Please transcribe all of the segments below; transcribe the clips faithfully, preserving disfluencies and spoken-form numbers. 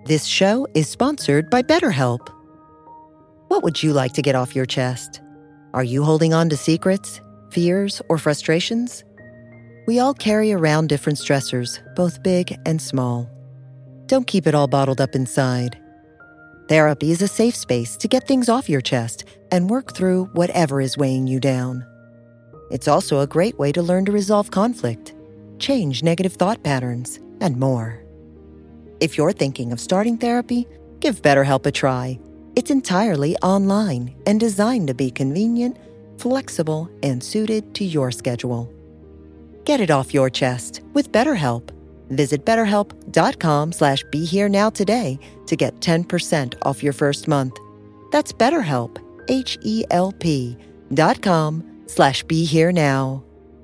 This show is sponsored by BetterHelp. What would you like to get off your chest? Are you holding on to secrets, fears, or frustrations? We all carry around different stressors, both big and small. Don't keep it all bottled up inside. Therapy is a safe space to get things off your chest and work through whatever is weighing you down. It's also a great way to learn to resolve conflict, change negative thought patterns, and more. If you're thinking of starting therapy, give BetterHelp a try. It's entirely online and designed to be convenient, flexible, and suited to your schedule. Get it off your chest with BetterHelp. Visit betterhelp.com slash be here now today to get ten percent off your first month. That's BetterHelp, H E L P dot com slash be here now.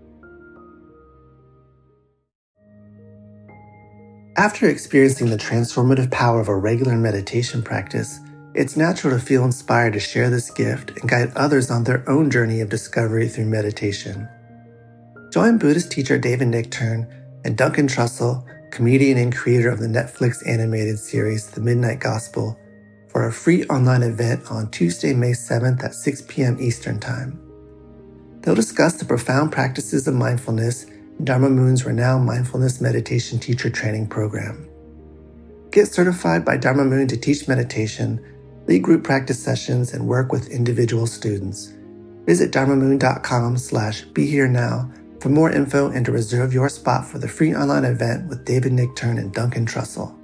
After experiencing the transformative power of a regular meditation practice, it's natural to feel inspired to share this gift and guide others on their own journey of discovery through meditation. Join Buddhist teacher David Nichtern and Duncan Trussell, comedian and creator of the Netflix animated series The Midnight Gospel, for a free online event on Tuesday, May seventh at six p.m. Eastern Time. They'll discuss the profound practices of mindfulness in Dharma Moon's renowned mindfulness meditation teacher training program. Get certified by Dharma Moon to teach meditation, lead group practice sessions, and work with individual students. Visit dharmamoon.com slash be here now for more info and to reserve your spot for the free online event with David Nichtern and Duncan Trussell.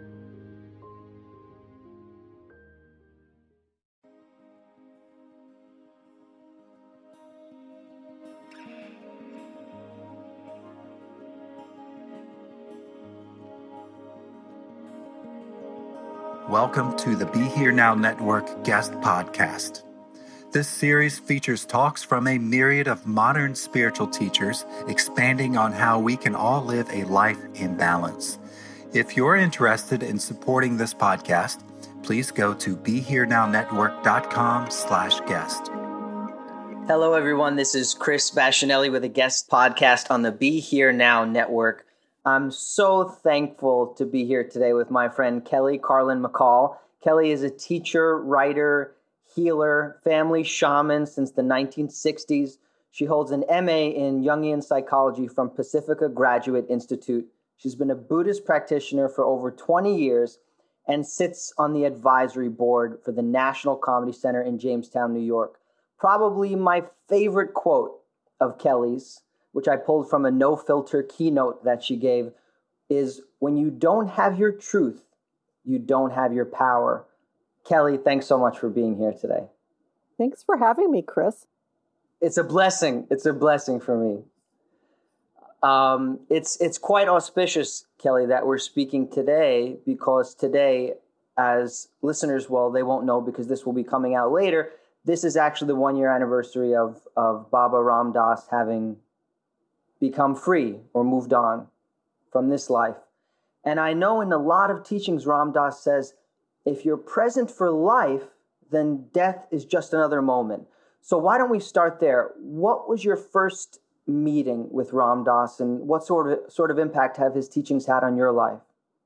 Welcome to the Be Here Now Network guest podcast. This series features talks from a myriad of modern spiritual teachers expanding on how we can all live a life in balance. If you're interested in supporting this podcast, please go to BeHereNowNetwork.com slash guest. Hello, everyone. This is Chris Bacchinelli with a guest podcast on the Be Here Now Network. I'm so thankful to be here today with my friend Kelly Carlin McCall. Kelly is a teacher, writer, healer, family shaman since the nineteen sixties. She holds an M A in Jungian psychology from Pacifica Graduate Institute. She's been a Buddhist practitioner for over twenty years and sits on the advisory board for the National Comedy Center in Jamestown, New York. Probably my favorite quote of Kelly's, which I pulled from a no-filter keynote that she gave, is, "When you don't have your truth, you don't have your power." Kelly, thanks so much for being here today. Thanks for having me, Chris. It's a blessing. It's a blessing for me. Um, it's it's quite auspicious, Kelly, that we're speaking today, because today, as listeners, well, they won't know because this will be coming out later, this is actually the one-year anniversary of, of Baba Ram Dass having become free or moved on from this life. And I know in a lot of teachings, Ram Dass says, if you're present for life, then death is just another moment. So why don't we start there? What was your first meeting with Ram Dass, and what sort of sort of impact have his teachings had on your life?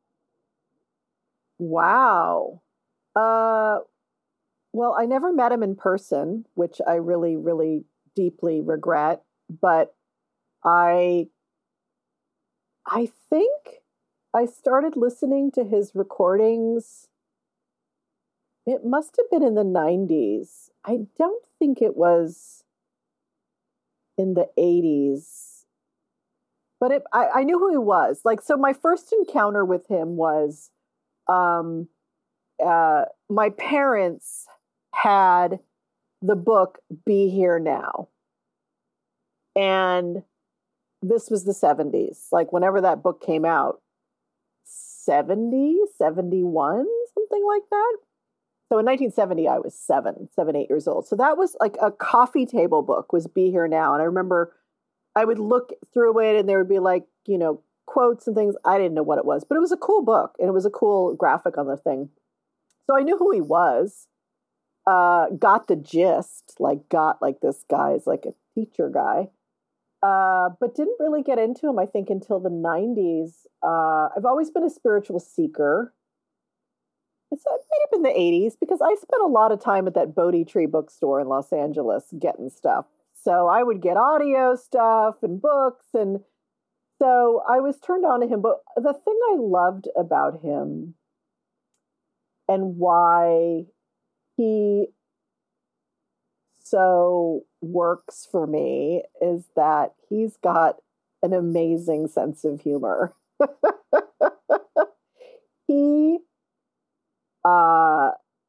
Wow. Uh, well, I never met him in person, which I really, really deeply regret. But I, I think I started listening to his recordings. It must have been in the nineties. I don't think it was in the eighties. But it, I, I knew who he was. Like, so my first encounter with him was um, uh, my parents had the book Be Here Now. And this was the seventies. Like, whenever that book came out, seventy, seventy-one, something like that. So in nineteen seventy, I was seven, seven, eight years old. So that was like a coffee table book, was Be Here Now. And I remember I would look through it and there would be like, you know, quotes and things. I didn't know what it was, but it was a cool book and it was a cool graphic on the thing. So I knew who he was, uh, got the gist, like got like this guy is like a teacher guy, uh, but didn't really get into him, I think, until the nineties. Uh, I've always been a spiritual seeker. So it might have been the eighties because I spent a lot of time at that Bodhi Tree bookstore in Los Angeles getting stuff. So I would get audio stuff and books. And so I was turned on to him. But the thing I loved about him and why he so works for me is that he's got an amazing sense of humor. he, uh,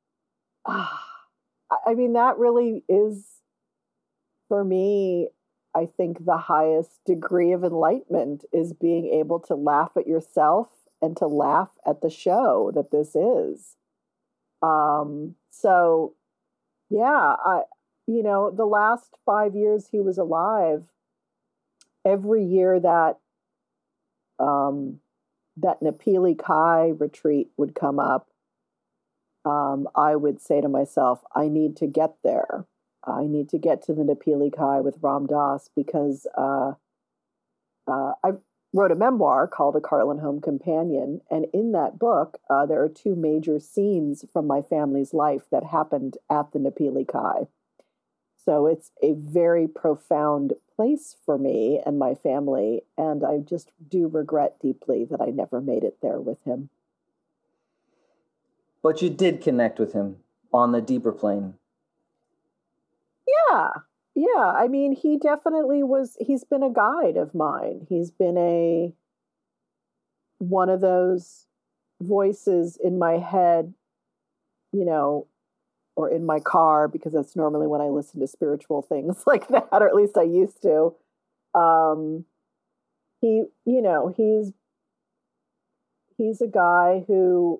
I mean, that really is, for me, I think the highest degree of enlightenment is being able to laugh at yourself and to laugh at the show that this is. Um, so, yeah, I, you know, the last five years he was alive, every year that um, that Nepili Kai retreat would come up, um, I would say to myself, I need to get there. I need to get to the Nepili Kai with Ram Dass because uh, uh, I wrote a memoir called A Carlin Home Companion. And in that book, uh, there are two major scenes from my family's life that happened at the Nepili Kai. So it's a very profound place for me and my family. And I just do regret deeply that I never made it there with him. But you did connect with him on the deeper plane. Yeah. Yeah. I mean, he definitely was, he's been a guide of mine. He's been a, one of those voices in my head, you know, or in my car, because that's normally when I listen to spiritual things like that, or at least I used to. Um, he, you know, he's, he's a guy who,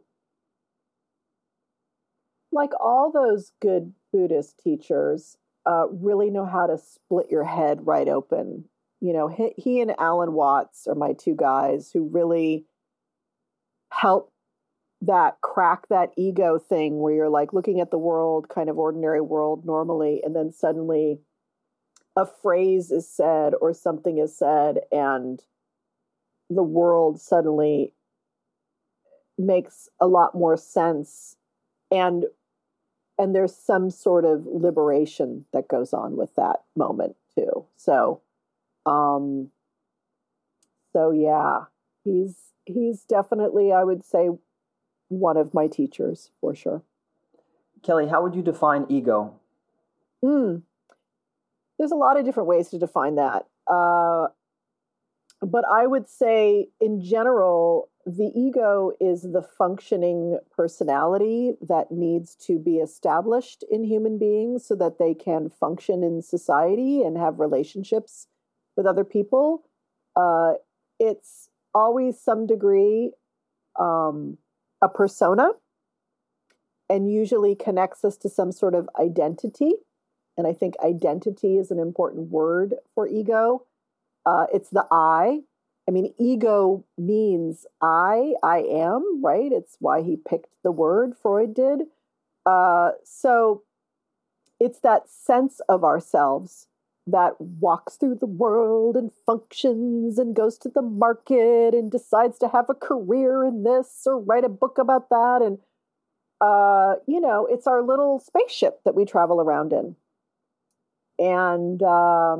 like all those good Buddhist teachers, uh, really know how to split your head right open. You know, he, he and Alan Watts are my two guys who really help that crack that ego thing where you're like looking at the world, kind of ordinary world normally, and then suddenly a phrase is said or something is said and the world suddenly makes a lot more sense. And and there's some sort of liberation that goes on with that moment too. So, um, so yeah, he's, he's definitely, I would say, one of my teachers for sure. Kelly, how would you define ego? Mm. There's a lot of different ways to define that. Uh, but I would say in general, the ego is the functioning personality that needs to be established in human beings so that they can function in society and have relationships with other people. Uh, it's always some degree um, a persona, and usually connects us to some sort of identity. And I think identity is an important word for ego. Uh, it's the I. I mean, ego means I, I am, right? It's why he picked the word, Freud did. Uh, so it's that sense of ourselves that walks through the world and functions and goes to the market and decides to have a career in this or write a book about that. And, uh, you know, it's our little spaceship that we travel around in. And, uh,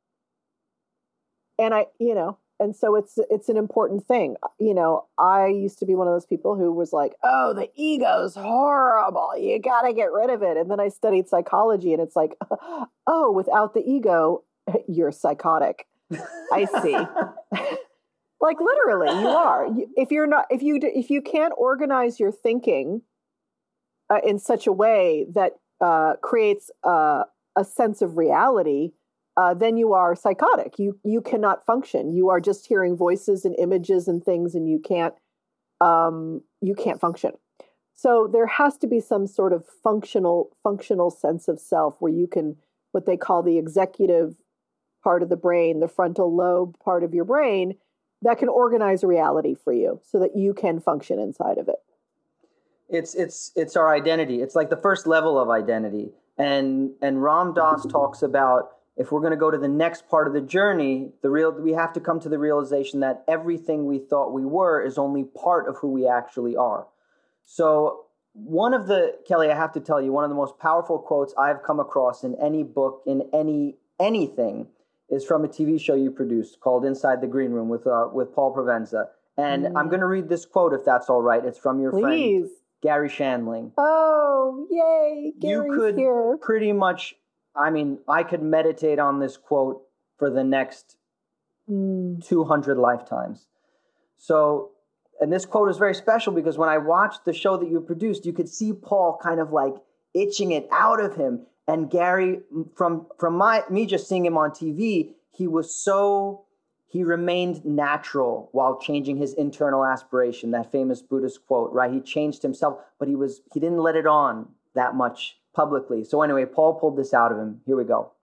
and I, you know, and so it's, it's an important thing. You know, I used to be one of those people who was like, oh, the ego's horrible. You got to get rid of it. And then I studied psychology and it's like, oh, without the ego, you're psychotic. I see. Like literally you are. If you're not, if you, if you can't organize your thinking uh, in such a way that uh, creates uh, a sense of reality, Uh, then you are psychotic. You you cannot function. You are just hearing voices and images and things, and you can't um, you can't function. So there has to be some sort of functional functional sense of self where you can, what they call the executive part of the brain, the frontal lobe part of your brain, that can organize reality for you so that you can function inside of it. It's it's it's our identity. It's like the first level of identity. And and Ram Dass talks about, if we're going to go to the next part of the journey, the real we have to come to the realization that everything we thought we were is only part of who we actually are. So one of the, Kelly, I have to tell you, one of the most powerful quotes I've come across in any book, in any anything, is from a T V show you produced called Inside the Green Room with uh, with Paul Provenza. And mm. I'm going to read this quote, if that's all right. It's from your Please. friend, Gary Shandling. Oh, yay. Gary's you could here. pretty much, I mean, I could meditate on this quote for the next mm. two hundred lifetimes. So, and this quote is very special because when I watched the show that you produced, you could see Paul kind of like itching it out of him. And Gary, from from my me just seeing him on T V, he was so, he remained natural while changing his internal aspiration, that famous Buddhist quote, right? He changed himself, but he was he didn't let it on that much publicly. So anyway, Paul pulled this out of him. Here we go.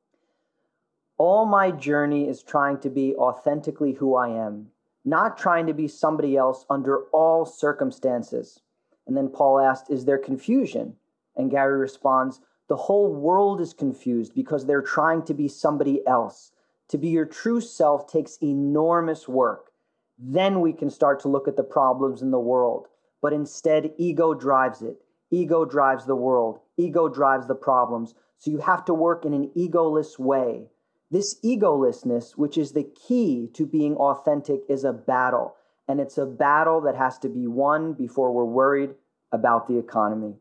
All my journey is trying to be authentically who I am, not trying to be somebody else under all circumstances. And then Paul asked, is there confusion? And Gary responds, the whole world is confused because they're trying to be somebody else. To be your true self takes enormous work. Then we can start to look at the problems in the world. But instead, ego drives it. Ego drives the world. Ego drives the problems. So you have to work in an egoless way. This egolessness, which is the key to being authentic, is a battle. And it's a battle that has to be won before we're worried about the economy.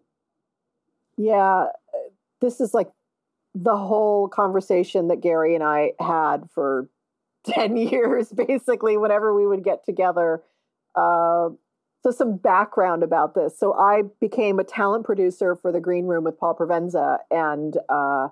Yeah, this is like the whole conversation that Gary and I had for ten years, basically, whenever we would get together. Uh, so some background about this. So I became a talent producer for The Green Room with Paul Provenza, and uh,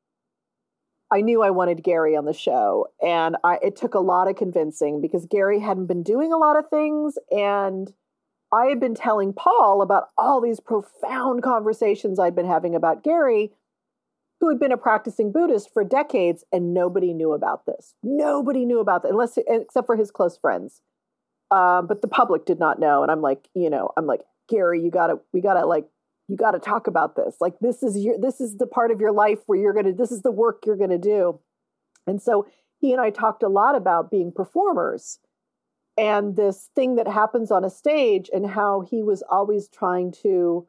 I knew I wanted Gary on the show. And I, it took a lot of convincing because Gary hadn't been doing a lot of things, and I had been telling Paul about all these profound conversations I'd been having about Gary, who had been a practicing Buddhist for decades, and nobody knew about this. Nobody knew about that, unless except for his close friends. Um, but the public did not know. And I'm like, you know, I'm like, Gary, you gotta, we gotta like, you gotta talk about this. Like, this is your, this is the part of your life where you're gonna, this is the work you're gonna do. And so he and I talked a lot about being performers and this thing that happens on a stage, and how he was always trying to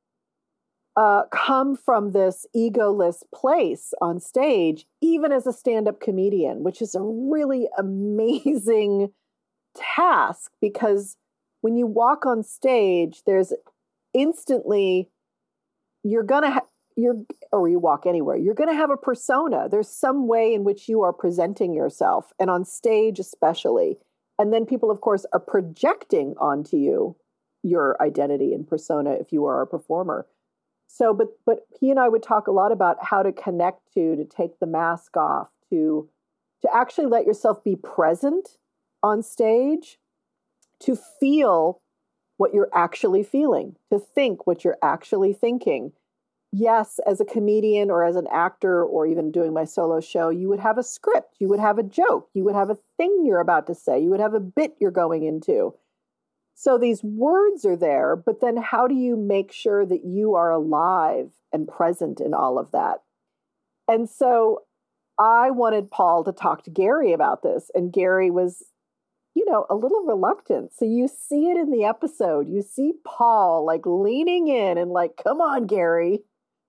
uh, come from this egoless place on stage, even as a stand-up comedian, which is a really amazing task, because when you walk on stage, there's instantly, you're going to have, you're, or you walk anywhere, you're going to have a persona. There's some way in which you are presenting yourself, and on stage especially. And then people, of course, are projecting onto you your identity and persona if you are a performer. So, but but he and I would talk a lot about how to connect to, to take the mask off, to to actually let yourself be present on stage, to feel what you're actually feeling, to think what you're actually thinking. Yes, as a comedian or as an actor or even doing my solo show, you would have a script, you would have a joke, you would have a thing you're about to say, you would have a bit you're going into. So these words are there, but then how do you make sure that you are alive and present in all of that? And so I wanted Paul to talk to Gary about this, and Gary was, you know, a little reluctant. So you see it in the episode. You see Paul like leaning in and like, come on, Gary,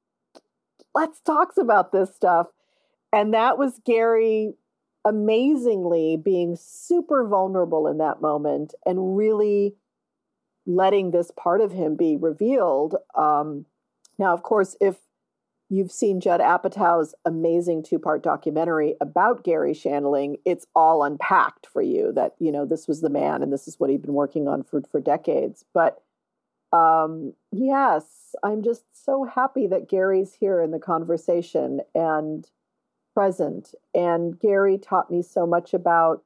let's talk about this stuff. And that was Gary amazingly being super vulnerable in that moment and really letting this part of him be revealed. Um, now, of course, if you've seen Judd Apatow's amazing two-part documentary about Gary Shandling, it's all unpacked for you that, you know, this was the man and this is what he'd been working on for, for decades. But um, yes, I'm just so happy that Gary's here in the conversation and present. And Gary taught me so much about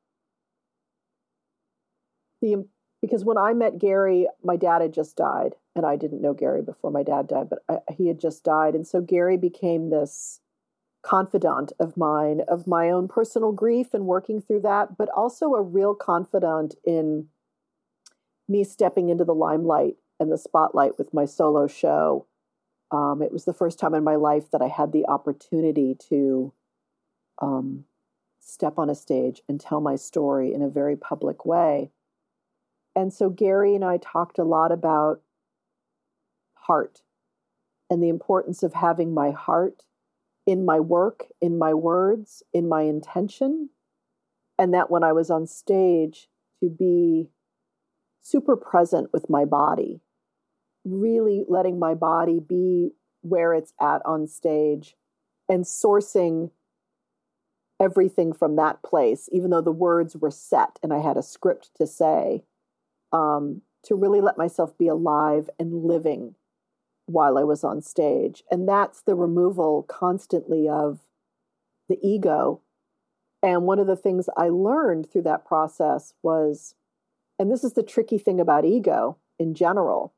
the, because when I met Gary, my dad had just died, and I didn't know Gary before my dad died, but I, he had just died. And so Gary became this confidant of mine, of my own personal grief and working through that, but also a real confidant in me stepping into the limelight and the spotlight with my solo show. Um, it was the first time in my life that I had the opportunity to um, step on a stage and tell my story in a very public way. And so Gary and I talked a lot about heart and the importance of having my heart in my work, in my words, in my intention. And that when I was on stage, to be super present with my body, really letting my body be where it's at on stage and sourcing everything from that place, even though the words were set and I had a script to say, um, to really let myself be alive and living while I was on stage. And that's the removal constantly of the ego. And one of the things I learned through that process was, and this is the tricky thing about ego in general,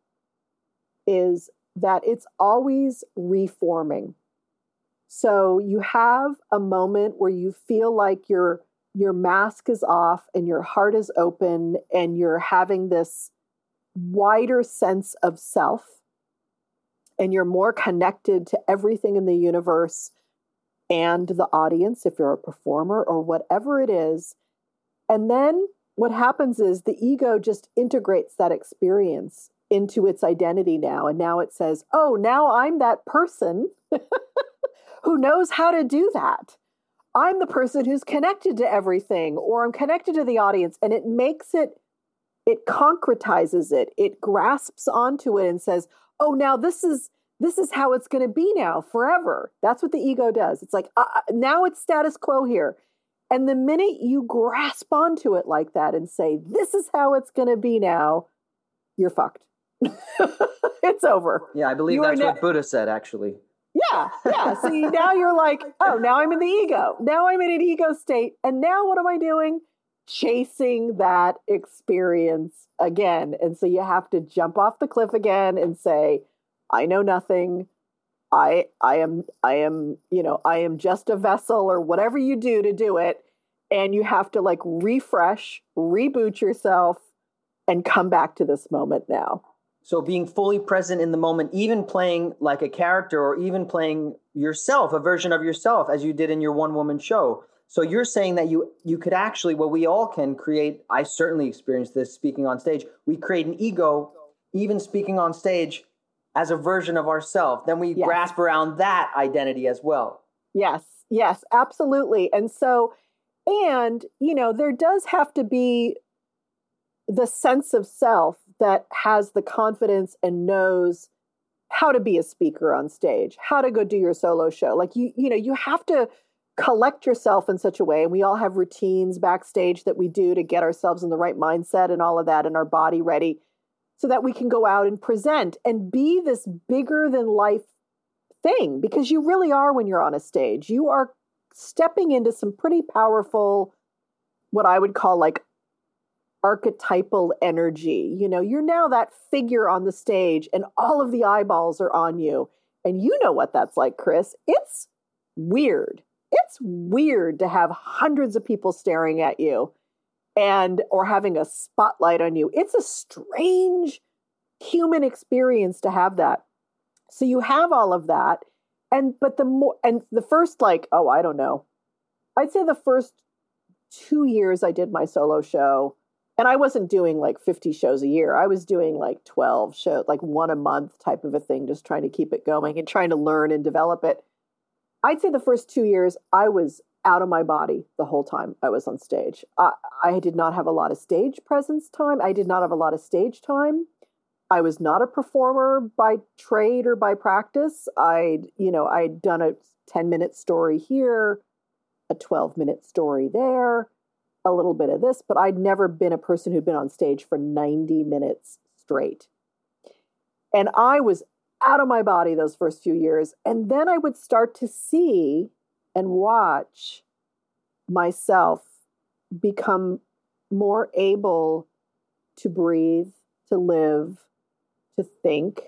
is that it's always reforming. So you have a moment where you feel like your your mask is off and your heart is open and you're having this wider sense of self and you're more connected to everything in the universe and the audience, if you're a performer or whatever it is. And then what happens is the ego just integrates that experience into its identity now. And now it says, oh, now I'm that person who knows how to do that. I'm the person who's connected to everything, or I'm connected to the audience. And it makes it, it concretizes it. It grasps onto it and says, oh, now this is, this is how it's going to be now forever. That's what the ego does. It's like, uh, now it's status quo here. And the minute you grasp onto it like that and say, this is how it's going to be now, you're fucked. It's over. Yeah, I believe you that's what ne- Buddha said, actually. Yeah, yeah. See, now you're like, oh, now I'm in the ego. Now I'm in an ego state. And now what am I doing? Chasing that experience again. And so you have to jump off the cliff again and say, I know nothing. I I am, I am, you know, I am just a vessel, or whatever you do to do it. And you have to like refresh, reboot yourself, and come back to this moment now. So being fully present in the moment, even playing like a character or even playing yourself, a version of yourself, as you did in your one-woman show. So you're saying that you you could actually, well, we all can create, I certainly experienced this speaking on stage, we create an ego, even speaking on stage, as a version of ourselves. Then we yes. grasp around that identity as well. Yes, yes, absolutely. And so, and, you know, there does have to be the sense of self that has the confidence and knows how to be a speaker on stage, how to go do your solo show. Like, you, you know, you have to collect yourself in such a way. And we all have routines backstage that we do to get ourselves in the right mindset and all of that and our body ready so that we can go out and present and be this bigger than life thing, because you really are when you're on a stage. You are stepping into some pretty powerful, what I would call like archetypal energy. You know, you're now that figure on the stage and all of the eyeballs are on you. And you know what that's like, Chris. It's weird. It's weird to have hundreds of people staring at you and or having a spotlight on you. It's a strange human experience to have that. So you have all of that. And but the more and the first like, oh, I don't know. I'd say the first two years I did my solo show, and I wasn't doing like fifty shows a year. I was doing like twelve shows, like one a month type of a thing, just trying to keep it going and trying to learn and develop it. I'd say the first two years, I was out of my body the whole time I was on stage. I, I did not have a lot of stage presence time. I did not have a lot of stage time. I was not a performer by trade or by practice. I'd, you know, I'd done a ten minute story here, a twelve minute story there, a little bit of this, but I'd never been a person who'd been on stage for ninety minutes straight. And I was out of my body those first few years. And then I would start to see and watch myself become more able to breathe, to live, to think,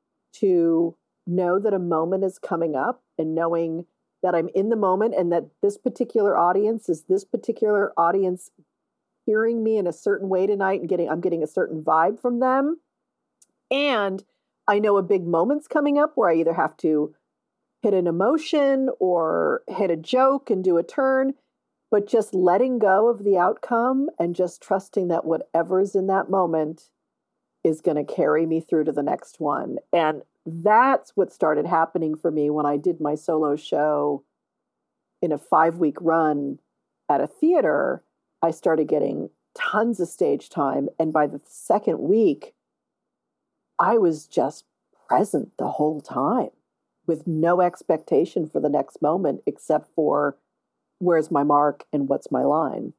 to know that a moment is coming up, and knowing that I'm in the moment and that this particular audience is this particular audience hearing me in a certain way tonight and getting, I'm getting a certain vibe from them. And I know a big moment's coming up where I either have to hit an emotion or hit a joke and do a turn, but just letting go of the outcome and just trusting that whatever's in that moment is going to carry me through to the next one. And that's what started happening for me when I did my solo show in a five-week run at a theater. I started getting tons of stage time. And by the second week, I was just present the whole time with no expectation for the next moment except for where's my mark and what's my line.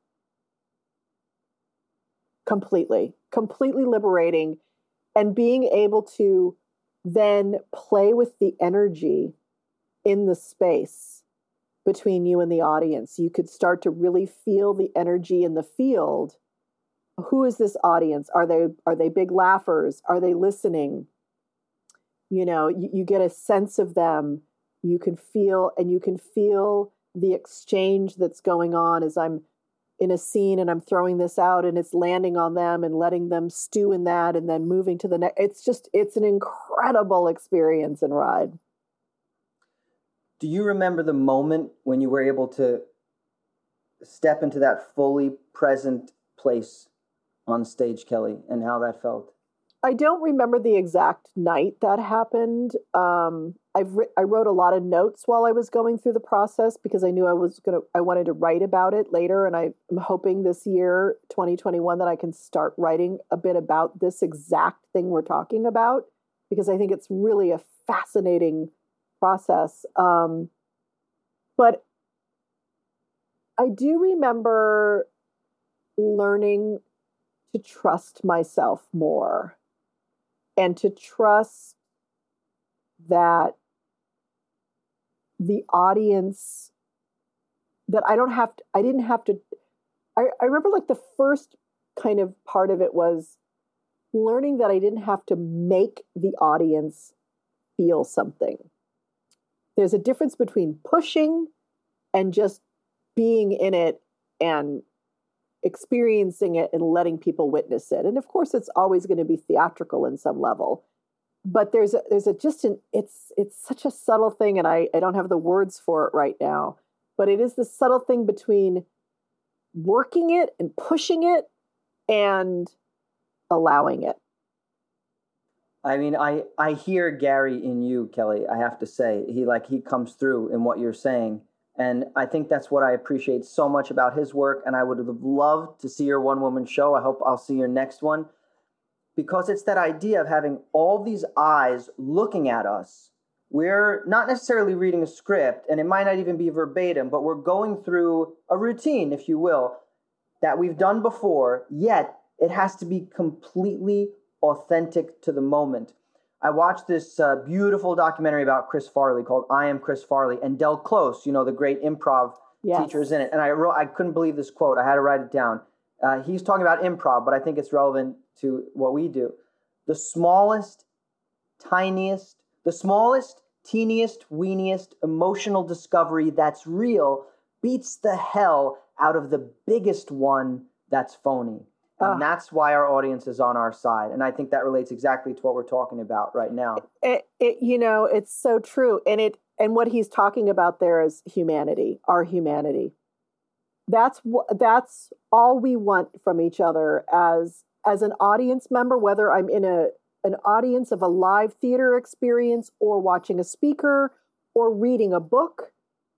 Completely, completely liberating, and being able to then play with the energy in the space between you and the audience. You could start to really feel the energy in the field. Who is this audience? Are they are they big laughers? Are they listening? You know, you, you get a sense of them. You can feel, and you can feel the exchange that's going on as I'm in a scene and I'm throwing this out and it's landing on them and letting them stew in that and then moving to the next. It's just, it's an incredible experience and ride. Do you remember the moment when you were able to step into that fully present place on stage, Kelly, and how that felt? I don't remember the exact night that happened. Um, I've ri- I wrote a lot of notes while I was going through the process because I knew I was gonna. I wanted to write about it later, and I, I'm hoping this year, twenty twenty-one, that I can start writing a bit about this exact thing we're talking about because I think it's really a fascinating process. Um, but I do remember learning to trust myself more. And to trust that the audience, that I don't have to, I didn't have to, I, I remember like the first kind of part of it was learning that I didn't have to make the audience feel something. There's a difference between pushing and just being in it and experiencing it and letting people witness it. And of course, it's always going to be theatrical in some level. But there's a, there's a just an, it's it's such a subtle thing, and I, I don't have the words for it right now, but it is the subtle thing between working it and pushing it and allowing it. I mean, I, I hear Gary in you, Kelly, I have to say. He like he comes through in what you're saying. And I think that's what I appreciate so much about his work. And I would have loved to see your one-woman show. I hope I'll see your next one. Because it's that idea of having all these eyes looking at us. We're not necessarily reading a script, and it might not even be verbatim, but we're going through a routine, if you will, that we've done before, yet it has to be completely authentic to the moment. I watched this uh, beautiful documentary about Chris Farley called I Am Chris Farley, and Del Close, you know, the great improv yes. teacher is in it. And I wrote, I couldn't believe this quote. I had to write it down. Uh, he's talking about improv, but I think it's relevant to what we do. The smallest, tiniest, the smallest, teeniest, weeniest emotional discovery that's real beats the hell out of the biggest one that's phony. And uh, that's why our audience is on our side. And I think that relates exactly to what we're talking about right now. It, it, you know, it's so true. And it and what he's talking about there is humanity, our humanity. That's what that's all we want from each other as as an audience member, whether I'm in a an audience of a live theater experience or watching a speaker or reading a book,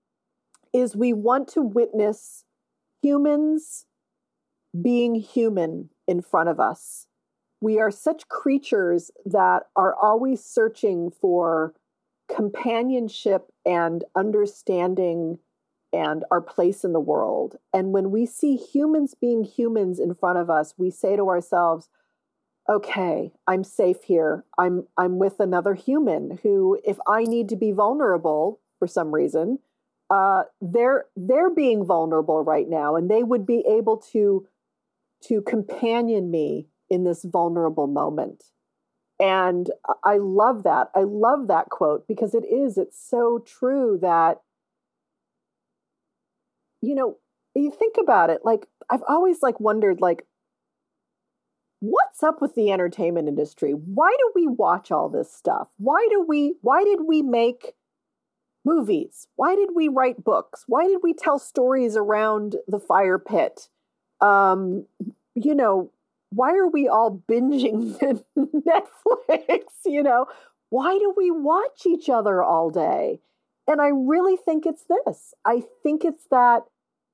is we want to witness humans being human in front of us. We are such creatures that are always searching for companionship and understanding and our place in the world. And when we see humans being humans in front of us, we say to ourselves, okay, I'm safe here. I'm I'm with another human who, if I need to be vulnerable for some reason, uh, they're they're being vulnerable right now, and they would be able to to companion me in this vulnerable moment. And I love that. I love that quote because it is, it's so true that, you know, you think about it, like, I've always like wondered, like, what's up with the entertainment industry? Why do we watch all this stuff? Why do we, why did we make movies? Why did we write books? Why did we tell stories around the fire pit? Um, you know, why are we all binging Netflix? You know, why do we watch each other all day? And I really think it's this. I think it's that,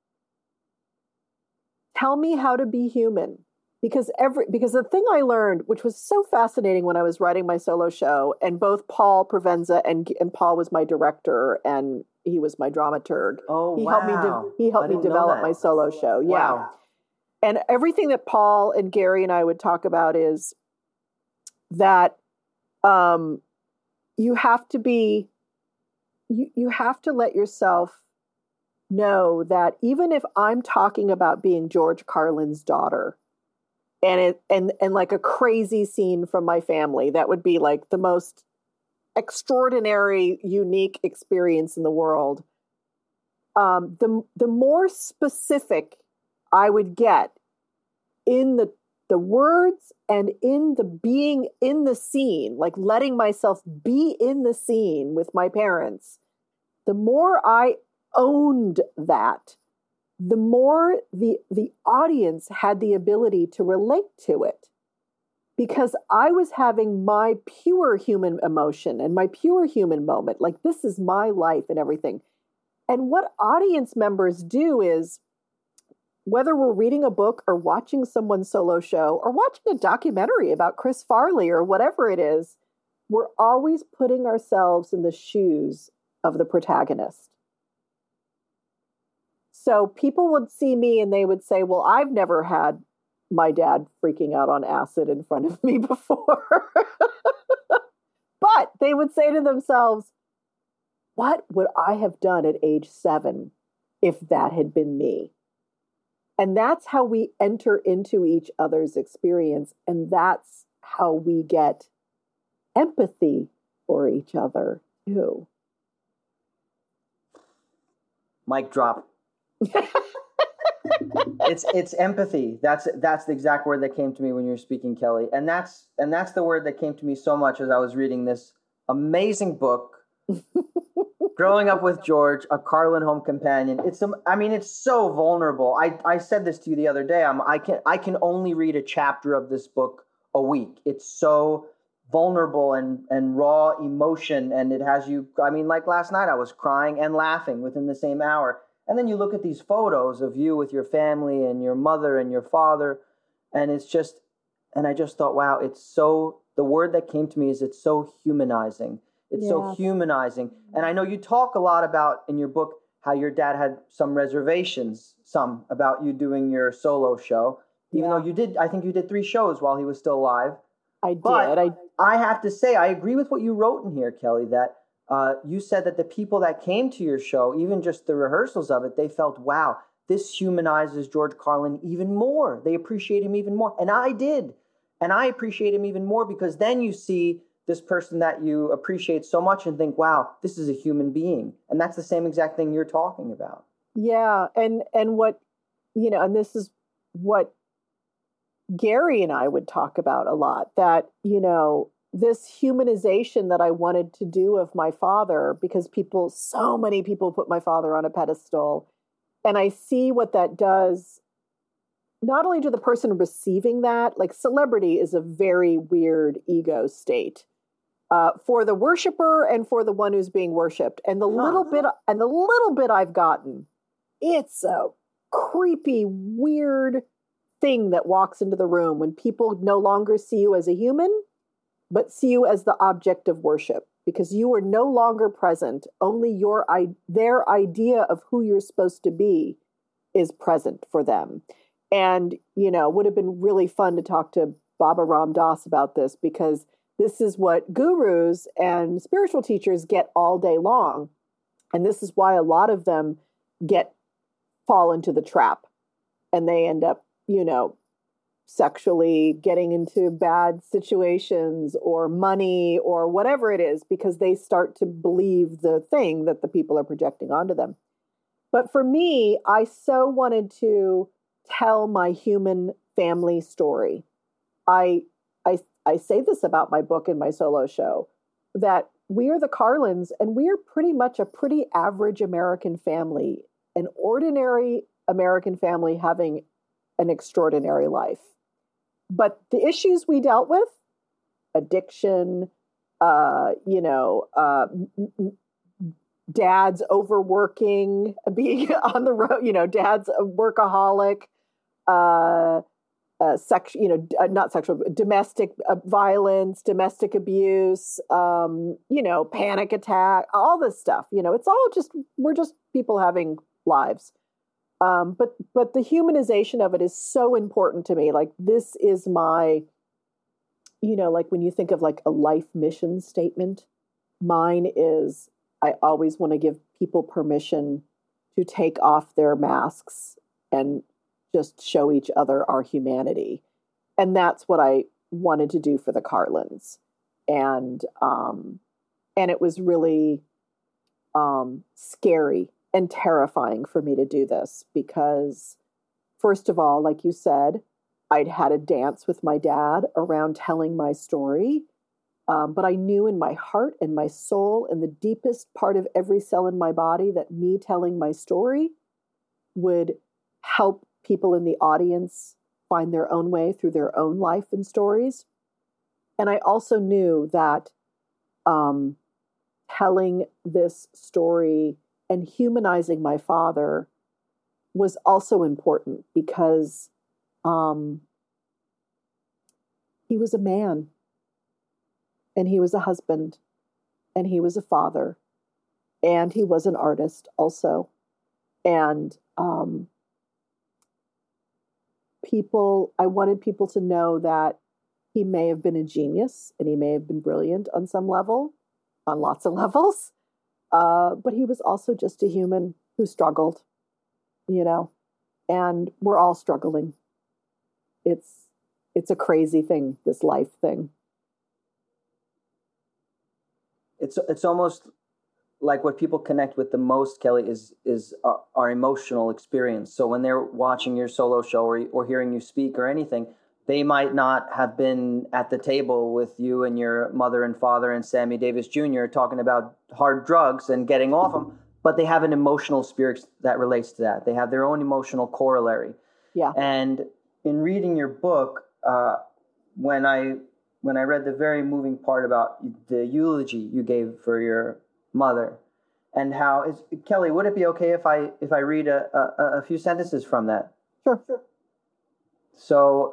tell me how to be human. Because every because the thing I learned, which was so fascinating when I was writing my solo show, and both Paul Provenza and and Paul was my director and he was my dramaturg. Oh, he wow. helped me de- he helped I me didn't know develop that. my solo show. Yeah. Wow. And everything that Paul and Gary and I would talk about is that um, you have to be you you have to let yourself know that even if I'm talking about being George Carlin's daughter, and it and and like a crazy scene from my family, that would be like the most extraordinary, unique experience in the world. Um, the the more specific I would get in the the words and in the being in the scene, like letting myself be in the scene with my parents, the more I owned that, the more the the audience had the ability to relate to it, because I was having my pure human emotion and my pure human moment. Like, this is my life and everything. And what audience members do is, whether we're reading a book or watching someone's solo show or watching a documentary about Chris Farley or whatever it is, we're always putting ourselves in the shoes of the protagonist. So people would see me and they would say, well, I've never had my dad freaking out on acid in front of me before. But they would say to themselves, what would I have done at age seven if that had been me? And that's how we enter into each other's experience. And that's how we get empathy for each other too. Mic drop. it's it's empathy. That's that's the exact word that came to me when you were speaking, Kelly. And that's and that's the word that came to me so much as I was reading this amazing book, Growing Up with George, a Carlin Home Companion. It's um, I mean, it's so vulnerable. I, I said this to you the other day. I'm I can I can only read a chapter of this book a week. It's so vulnerable and and raw emotion, and it has you. I mean, like last night, I was crying and laughing within the same hour. And then you look at these photos of you with your family and your mother and your father, and it's just, and I just thought, wow, it's so, the word that came to me is it's so humanizing. It's Yeah. so humanizing. And I know you talk a lot about in your book how your dad had some reservations, some about you doing your solo show, even Yeah. though you did, I think you did three shows while he was still alive. I did. But I I have to say, I agree with what you wrote in here, Kelly, that uh, you said that the people that came to your show, even just the rehearsals of it, they felt, wow, this humanizes George Carlin even more. They appreciate him even more. And I did. And I appreciate him even more because then you see this person that you appreciate so much and think, wow, this is a human being. And that's the same exact thing you're talking about. Yeah, and and what, you know, and this is what Gary and I would talk about a lot, that, you know, this humanization that I wanted to do of my father, because people, so many people put my father on a pedestal, and I see what that does, not only to the person receiving that, like celebrity is a very weird ego state. Uh, for the worshiper and for the one who's being worshipped. And the Huh. little bit, and the little bit I've gotten, it's a creepy, weird thing that walks into the room when people no longer see you as a human, but see you as the object of worship, because you are no longer present. Only your I, their idea of who you're supposed to be is present for them. And, you know, would have been really fun to talk to Baba Ram Dass about this, because this is what gurus and spiritual teachers get all day long. And this is why a lot of them get fall into the trap, and they end up, you know, sexually getting into bad situations or money or whatever it is, because they start to believe the thing that the people are projecting onto them. But for me, I so wanted to tell my human family story. I, I, I say this about my book and my solo show, that we are the Carlins, and we are pretty much a pretty average American family, an ordinary American family having an extraordinary life. but the issues we dealt with, addiction, uh, you know, uh, dad's overworking, being on the road, you know, dad's a workaholic, uh, uh, sex, you know, uh, not sexual, domestic uh, violence, domestic abuse, um, you know, panic attack, all this stuff. You know, it's all just, we're just people having lives. Um, but but the humanization of it is so important to me. Like, this is my, you know, like when you think of like a life mission statement, mine is, I always want to give people permission to take off their masks and just show each other our humanity. And that's what I wanted to do for the Carlins. And um, and it was really um, scary and terrifying for me to do this because, first of all, like you said, I'd had a dance with my dad around telling my story. Um, but I knew in my heart and my soul and the deepest part of every cell in my body that me telling my story would help people in the audience find their own way through their own life and stories. And I also knew that um, telling this story and humanizing my father was also important because um, he was a man, and he was a husband, and he was a father, and he was an artist also. And um, people, I wanted people to know that he may have been a genius, and he may have been brilliant on some level, on lots of levels. Uh, but he was also just a human who struggled, you know, and we're all struggling. It's, it's a crazy thing, this life thing. It's, it's almost like what people connect with the most, Kelly, is, is our, our emotional experience. So when they're watching your solo show or, or hearing you speak or anything, they might not have been at the table with you and your mother and father and Sammy Davis Junior talking about hard drugs and getting off them, but they have an emotional spirit that relates to that. They have their own emotional corollary. Yeah. And in reading your book, uh, when I when I read the very moving part about the eulogy you gave for your mother, and how is Kelly, would it be okay if I if I read a a, a few sentences from that? Sure, sure. So.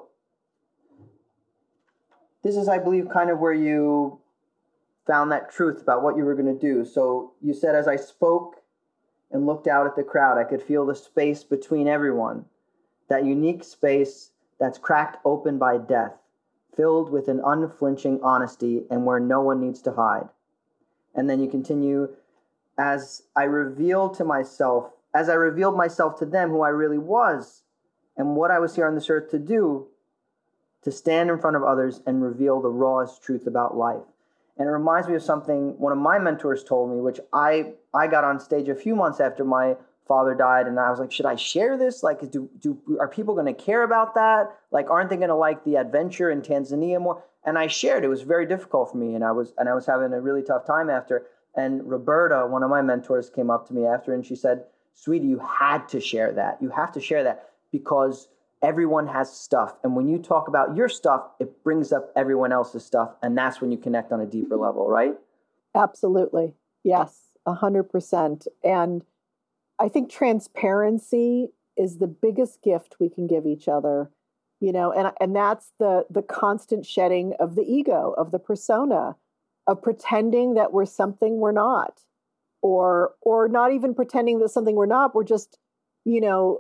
This is, I believe, kind of where you found that truth about what you were going to do. So you said, as I spoke and looked out at the crowd, I could feel the space between everyone, that unique space that's cracked open by death, filled with an unflinching honesty and where no one needs to hide. And then you continue, as I revealed to myself, as I revealed myself to them who I really was and what I was here on this earth to do, to stand in front of others and reveal the rawest truth about life. And it reminds me of something one of my mentors told me, which I, I got on stage a few months after my father died, and I was like, should I share this? Like, do, do are people going to care about that? Like, aren't they going to like the adventure in Tanzania more? And I shared. It was very difficult for me, and I was and I was having a really tough time after. And Roberta, one of my mentors, came up to me after, and she said, sweetie, you had to share that. You have to share that because everyone has stuff. And when you talk about your stuff, it brings up everyone else's stuff. And that's when you connect on a deeper level, right? Absolutely. Yes, a hundred percent. And I think transparency is the biggest gift we can give each other, you know, and, and that's the, the constant shedding of the ego, of the persona, of pretending that we're something we're not, or, or not even pretending that something we're not. We're just, you know,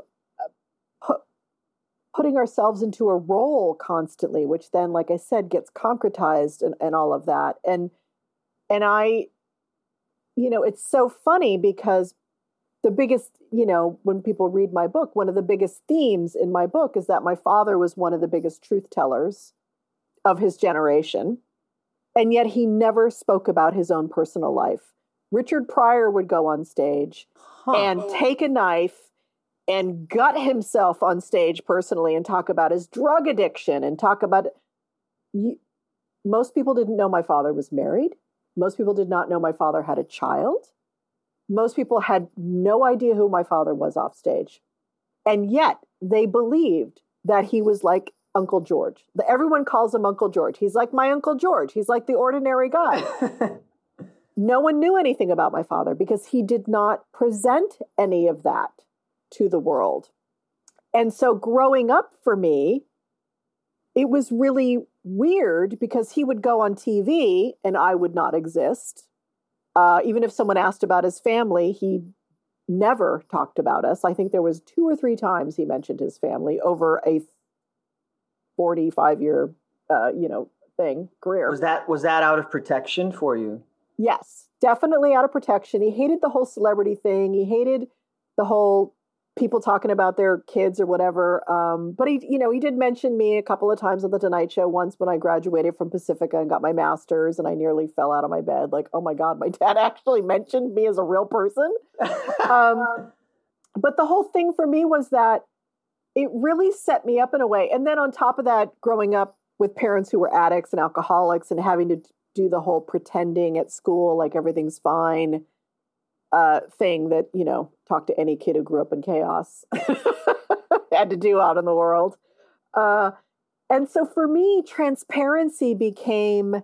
putting ourselves into a role constantly, which then, like I said, gets concretized and, and all of that. And, and I, you know, it's so funny because the biggest, you know, when people read my book, one of the biggest themes in my book is that my father was one of the biggest truth tellers of his generation. And yet he never spoke about his own personal life. Richard Pryor would go on stage huh. and take a knife and gut himself on stage personally and talk about his drug addiction and talk about, you, most people didn't know my father was married. Most people did not know my father had a child. Most people had no idea who my father was off stage. And yet they believed that he was like Uncle George. The, everyone calls him Uncle George. He's like my Uncle George. He's like the ordinary guy. No one knew anything about my father because he did not present any of that to the world. And so growing up for me, it was really weird because he would go on T V and I would not exist. Uh, even if someone asked about his family, he never talked about us. I think there was two or three times he mentioned his family over a forty-five year, uh, you know, thing, career. Was that, was that out of protection for you? Yes, definitely out of protection. He hated the whole celebrity thing. He hated the whole people talking about their kids or whatever. Um, but he, you know, he did mention me a couple of times on the Tonight Show. Once when I graduated from Pacifica and got my master's, and I nearly fell out of my bed. Like, oh my God, my dad actually mentioned me as a real person. um, but the whole thing for me was that it really set me up in a way. And then on top of that, growing up with parents who were addicts and alcoholics and having to do the whole pretending at school like everything's fine uh, thing that, you know, talk to any kid who grew up in chaos had to do out in the world. Uh, and so for me, transparency became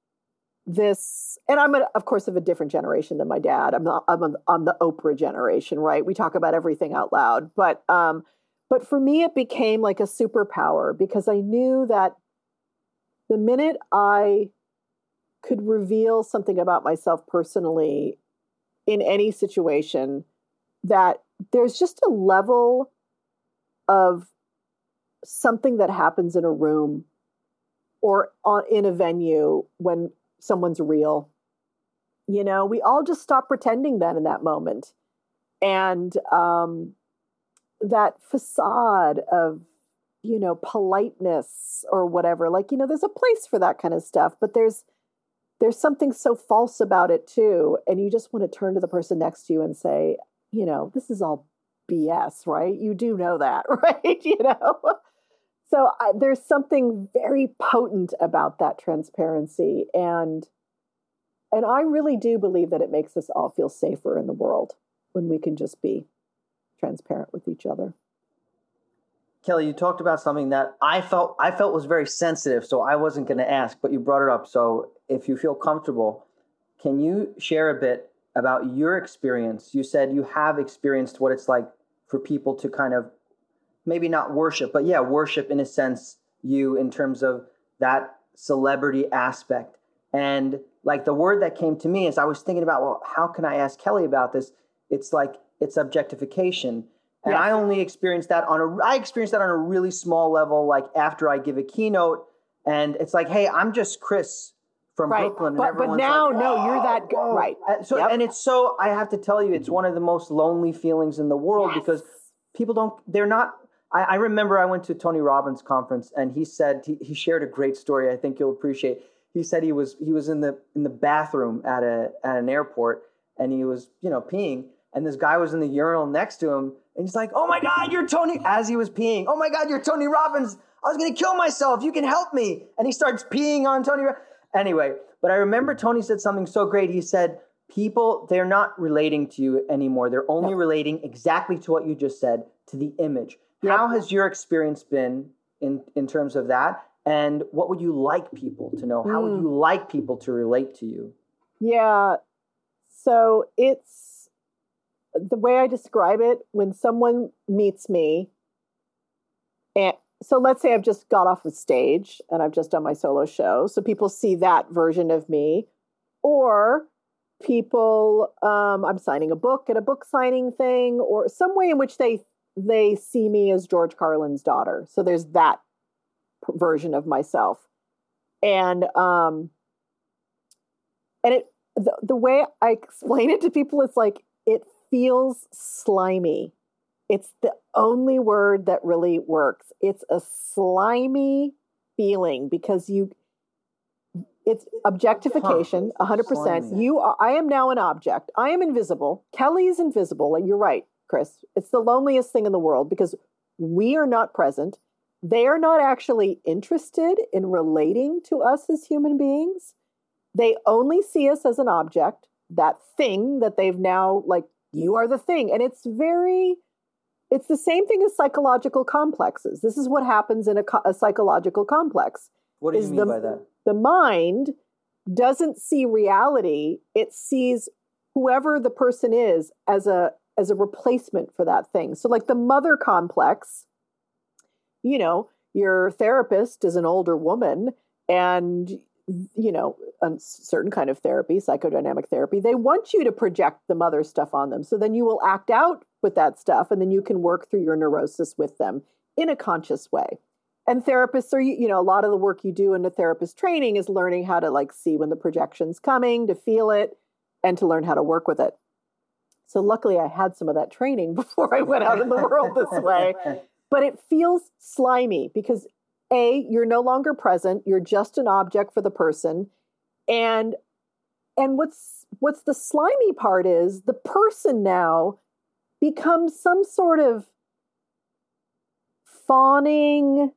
this, and I'm, a, of course, of a different generation than my dad. I'm not, I'm, a, I'm the Oprah generation, right? We talk about everything out loud. But, um, but for me, it became like a superpower because I knew that the minute I could reveal something about myself personally in any situation, that there's just a level of something that happens in a room or on, in a venue when someone's real. You know, we all just stop pretending then in that moment. And um, that facade of, you know, politeness or whatever, like, you know, there's a place for that kind of stuff, but there's, there's something so false about it too. And you just want to turn to the person next to you and say, you know, this is all B S, right? You do know that, right? You know? So I, there's something very potent about that transparency. And, and I really do believe that it makes us all feel safer in the world when we can just be transparent with each other. Kelly, you talked about something that I felt I felt was very sensitive, so I wasn't going to ask, but you brought it up. So if you feel comfortable, can you share a bit about your experience? You said you have experienced what it's like for people to kind of maybe not worship, but yeah, worship in a sense you in terms of that celebrity aspect. And like the word that came to me as I was thinking about, well, how can I ask Kelly about this? It's like it's objectification. And yes. I only experienced that on a, I experienced that on a really small level, like after I give a keynote and it's like, hey, I'm just Chris from right. Brooklyn. And but, everyone's but now, like, no, you're that guy. Right. So, yep. And it's so, I have to tell you, it's one of the most lonely feelings in the world yes. because people don't, they're not, I, I remember I went to Tony Robbins conference and he said, he, he shared a great story. I think you'll appreciate. He said he was, he was in the, in the bathroom at a, at an airport and he was, you know, peeing. And this guy was in the urinal next to him. And he's like, oh my God, you're Tony, as he was peeing. Oh my God, you're Tony Robbins. I was going to kill myself. You can help me. And he starts peeing on Tony. Anyway, but I remember Tony said something so great. He said, people, they're not relating to you anymore. They're only no. relating exactly to what you just said, to the image. Yep. How has your experience been in, in terms of that? And what would you like people to know? How mm. would you like people to relate to you? Yeah. So it's the way I describe it, when someone meets me, and so let's say I've just got off the stage and I've just done my solo show. So people see that version of me, or people, um, I'm signing a book at a book signing thing, or some way in which they, they see me as George Carlin's daughter. So there's that version of myself. And, um, and it, the, the way I explain it to people, it's like, it feels slimy. It's the only word that really works. It's a slimy feeling because you, it's objectification, a hundred percent. You are, I am now an object. I am invisible. Kelly is invisible. And you're right, Chris. It's the loneliest thing in the world because we are not present. They are not actually interested in relating to us as human beings. They only see us as an object, that thing that they've now, like, you are the thing. And it's very It's the same thing as psychological complexes. This is what happens in a, a psychological complex. What do you mean the, by that? The mind doesn't see reality. It sees whoever the person is as a as a replacement for that thing. So like the mother complex, you know, your therapist is an older woman and, you know, a certain kind of therapy, psychodynamic therapy, they want you to project the mother stuff on them. So then you will act out with that stuff and then you can work through your neurosis with them in a conscious way. And therapists are, you know, a lot of the work you do in the therapist training is learning how to like see when the projection's coming, to feel it, and to learn how to work with it. So luckily I had some of that training before I went out in the world this way. But it feels slimy because A, you're no longer present. You're just an object for the person. And and what's what's the slimy part is the person now becomes some sort of fawning,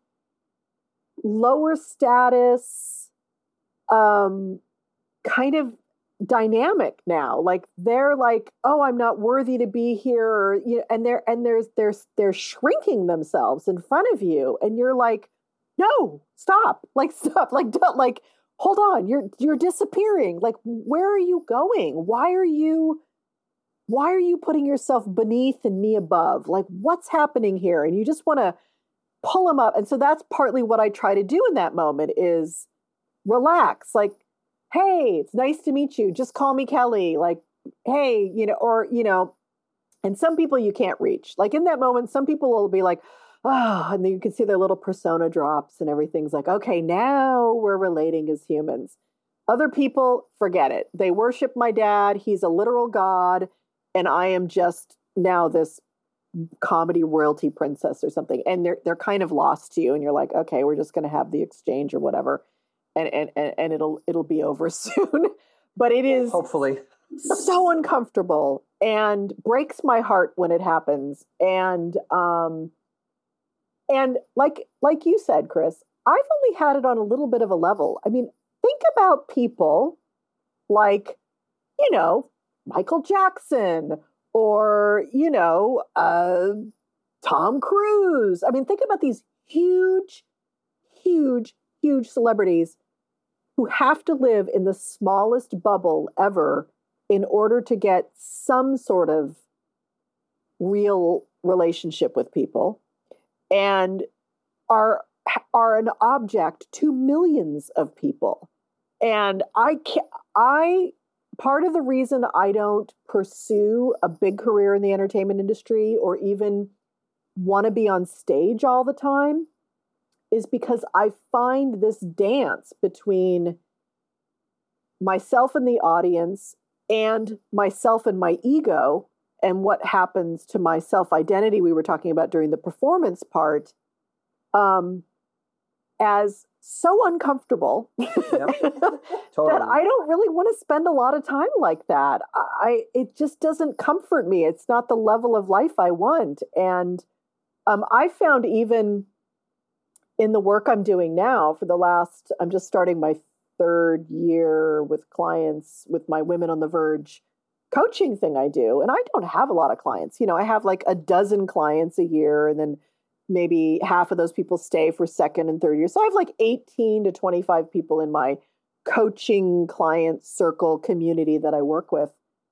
lower status, um, kind of dynamic now. Like they're like, oh, I'm not worthy to be here, or, you know, and they're and there's they're they're shrinking themselves in front of you, and you're like, no, stop, like stop, like don't, like hold on, you're you're disappearing. Like, where are you going? Why are you why are you putting yourself beneath and me above? Like, what's happening here? And you just want to pull them up. And so that's partly what I try to do in that moment is relax, like, hey, it's nice to meet you. Just call me Kelly. Like, hey, you know, or, you know, and some people you can't reach. Like in that moment, some people will be like, oh, and then you can see their little persona drops and everything's like, okay, now we're relating as humans. Other people, forget it. They worship my dad. He's a literal god. And I am just now this comedy royalty princess or something. And they're, they're kind of lost to you. And you're like, okay, we're just going to have the exchange or whatever. And, and, and, and it'll, it'll be over soon, but it is hopefully so uncomfortable and breaks my heart when it happens. And, um, and like, like you said, Chris, I've only had it on a little bit of a level. I mean, think about people like, you know, Michael Jackson or, you know, uh, Tom Cruise. I mean, think about these huge, huge, huge celebrities who have to live in the smallest bubble ever in order to get some sort of real relationship with people and are are an object to millions of people. And I can I part of the reason I don't pursue a big career in the entertainment industry or even want to be on stage all the time is because I find this dance between myself and the audience and myself and my ego and what happens to my self-identity we were talking about during the performance part um, as so uncomfortable yep. totally. that I don't really want to spend a lot of time like that. I it just doesn't comfort me. It's not the level of life I want. And um, I found even in the work I'm doing now for the last, I'm just starting my third year with clients with my Women on the Verge coaching thing I do. And I don't have a lot of clients. You know, I have like a dozen clients a year and then maybe half of those people stay for second and third year. So I have like eighteen to twenty-five people in my coaching client circle community that I work with.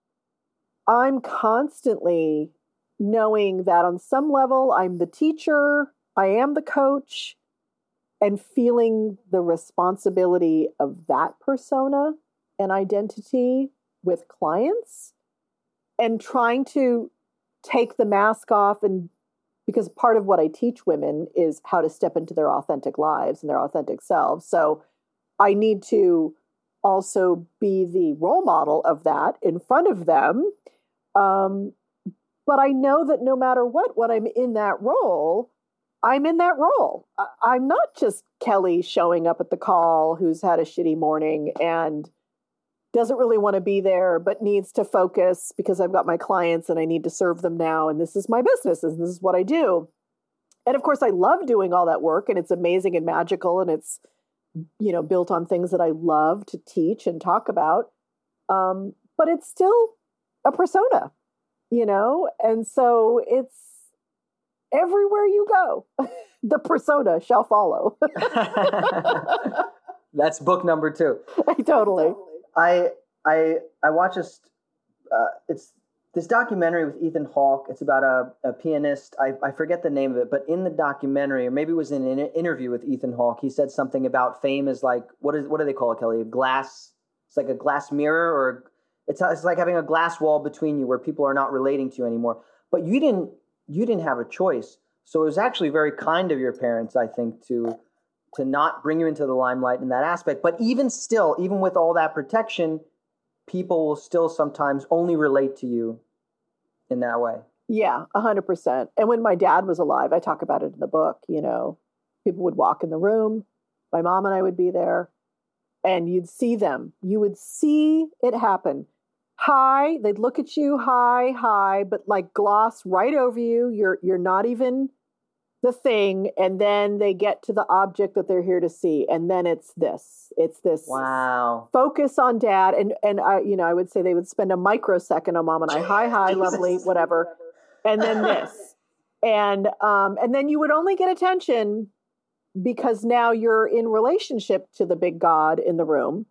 I'm constantly knowing that on some level, I'm the teacher, I am the coach, and feeling the responsibility of that persona and identity with clients and trying to take the mask off. And because part of what I teach women is how to step into their authentic lives and their authentic selves. So I need to also be the role model of that in front of them. Um, but I know that no matter what, when I'm in that role, I'm in that role. I'm not just Kelly showing up at the call who's had a shitty morning and doesn't really want to be there, but needs to focus because I've got my clients and I need to serve them now. And this is my business and this is what I do. And of course, I love doing all that work and it's amazing and magical. And it's, you know, built on things that I love to teach and talk about. Um, but it's still a persona, you know? And so it's, everywhere you go, the persona shall follow. That's book number two. Totally. I I I watched this. Uh, it's this documentary with Ethan Hawke. It's about a, a pianist. I, I forget the name of it, but in the documentary, or maybe it was in an interview with Ethan Hawke, he said something about fame is like, what is what do they call it, Kelly? A glass. It's like a glass mirror, or it's it's like having a glass wall between you where people are not relating to you anymore. But you didn't you didn't have a choice. So it was actually very kind of your parents, I think, to to not bring you into the limelight in that aspect. But even still, even with all that protection, people will still sometimes only relate to you in that way. Yeah, a hundred percent. And when my dad was alive, I talk about it in the book, you know, people would walk in the room, my mom and I would be there, and you'd see them. You would see it happen. Hi, they'd look at you, hi, hi, but like gloss right over you. You're you're not even the thing, and then they get to the object that they're here to see, and then it's this. It's this. Wow. Focus on dad, and and I, you know, I would say they would spend a microsecond on mom and I. Hi, hi, lovely, whatever, and then this, and um, and then you would only get attention because now you're in relationship to the big God in the room,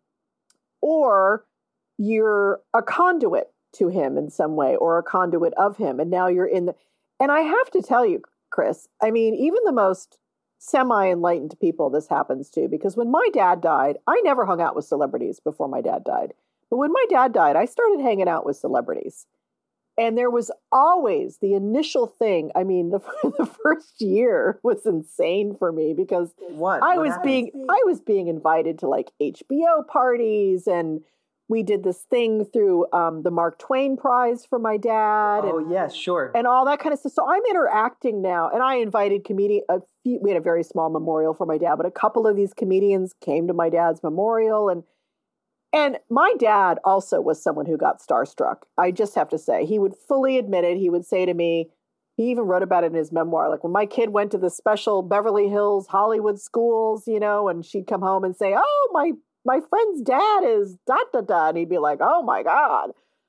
or you're a conduit to him in some way, or a conduit of him, and now you're in the. And I have to tell you, Chris, I mean, even the most semi-enlightened people this happens to, because when my dad died, I never hung out with celebrities before my dad died. But when my dad died, I started hanging out with celebrities. And there was always the initial thing. I mean, the, the first year was insane for me because what? I what was happened? being I was being invited to like H B O parties, and we did this thing through um, the Mark Twain Prize for my dad. Oh, and, yes, sure. And all that kind of stuff. So I'm interacting now. And I invited comedian. A few, we had a very small memorial for my dad, but a couple of these comedians came to my dad's memorial. And and my dad also was someone who got starstruck. I just have to say, he would fully admit it. He would say to me, he even wrote about it in his memoir. Like when my kid went to the special Beverly Hills Hollywood schools, you know, and she'd come home and say, oh, my my friend's dad is da da da, and he'd be like, "Oh my God,"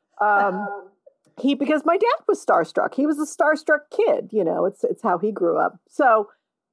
um, he because my dad was starstruck. He was a starstruck kid, you know. It's it's how he grew up. So,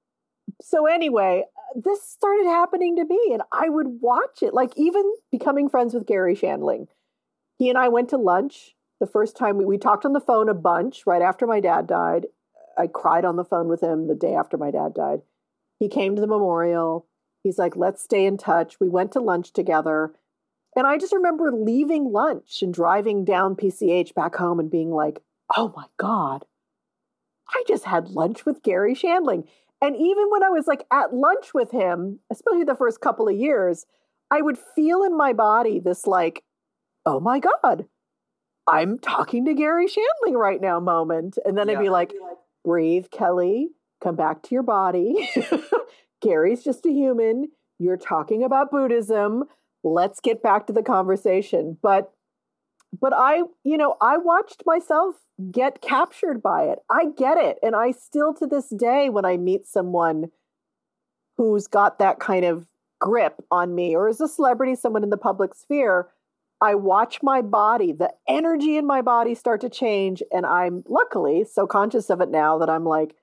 so anyway, this started happening to me, and I would watch it. Like even becoming friends with Gary Shandling, he and I went to lunch the first time. We we talked on the phone a bunch right after my dad died. I cried on the phone with him the day after my dad died. He came to the memorial. He's like, let's stay in touch. We went to lunch together. And I just remember leaving lunch and driving down P C H back home and being like, oh my God, I just had lunch with Gary Shandling. And even when I was like at lunch with him, especially the first couple of years, I would feel in my body this like, oh my God, I'm talking to Gary Shandling right now moment. And then yeah. I'd be like, breathe, Kelly, come back to your body. Gary's just a human. You're talking about Buddhism. Let's get back to the conversation. But, but I, you know, I watched myself get captured by it. I get it. And I still to this day, when I meet someone who's got that kind of grip on me, or is a celebrity, someone in the public sphere, I watch my body, the energy in my body start to change. And I'm luckily so conscious of it now that I'm like,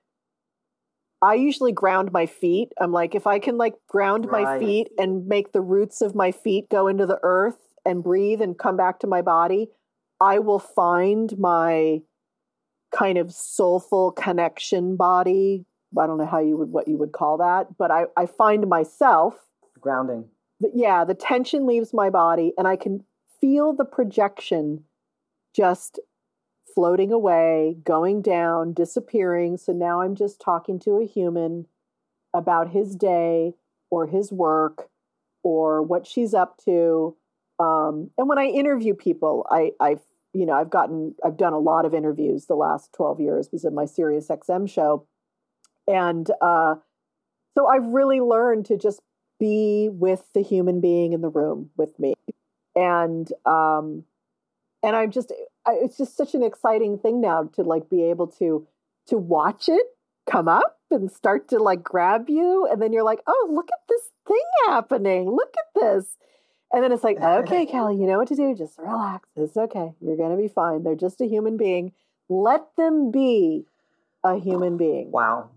I usually ground my feet. I'm like, if I can like ground right. my feet and make the roots of my feet go into the earth and breathe and come back to my body, I will find my kind of soulful connection body. I don't know how you would, what you would call that, but I, I find myself grounding. The, yeah. The tension leaves my body and I can feel the projection just floating away, going down, disappearing. So now I'm just talking to a human about his day or his work or what she's up to. Um, and when I interview people, I, I've, you know, I've gotten, I've done a lot of interviews the last twelve years, was in my Sirius X M show. And uh, so I've really learned to just be with the human being in the room with me. And, um, and I'm just, I, it's just such an exciting thing now to like be able to, to watch it come up and start to like grab you. And then you're like, oh, look at this thing happening. Look at this. And then it's like, okay, Kelly, you know what to do. Just relax. It's okay. You're going to be fine. They're just a human being. Let them be a human being. Wow.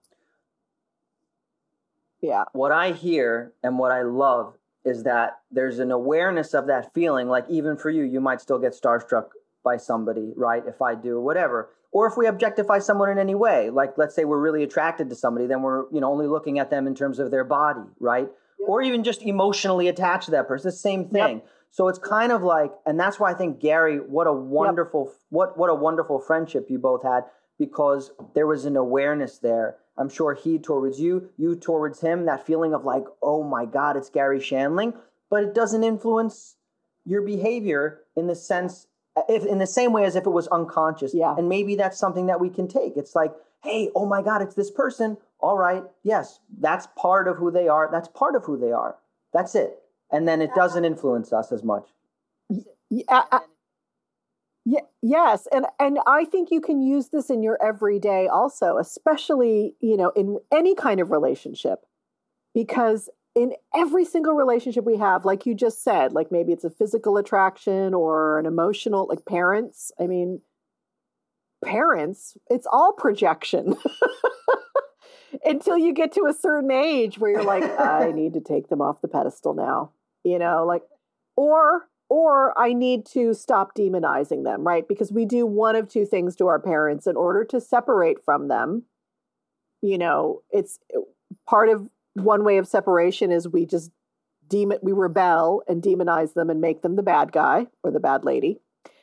Yeah. What I hear and what I love is that there's an awareness of that feeling. Like even for you, you might still get starstruck by somebody, right? If I do, or whatever. Or if we objectify someone in any way, like let's say we're really attracted to somebody, then we're, you know, only looking at them in terms of their body, right? Yep. Or even just emotionally attached to that person, the same thing. Yep. So it's kind of like, and that's why I think, Gary, what a wonderful, yep. what what a wonderful friendship you both had, because there was an awareness there. I'm sure he towards you, you towards him, that feeling of like, oh my God, it's Gary Shandling, but it doesn't influence your behavior in the sense, if in the same way as if it was unconscious. Yeah. And maybe that's something that we can take. It's like, hey, oh my God, it's this person. All right. Yes, that's part of who they are. That's part of who they are. That's it. And then it doesn't influence us as much. Yeah. I, yeah, yes. And, and I think you can use this in your everyday also, especially, you know, in any kind of relationship, because in every single relationship we have, like you just said, like maybe it's a physical attraction or an emotional, like parents. I mean, parents, it's all projection until you get to a certain age where you're like, I need to take them off the pedestal now, you know, like, or, or I need to stop demonizing them, right? Because we do one of two things to our parents in order to separate from them. You know, it's part of one way of separation is we just demon, we rebel and demonize them and make them the bad guy or the bad lady.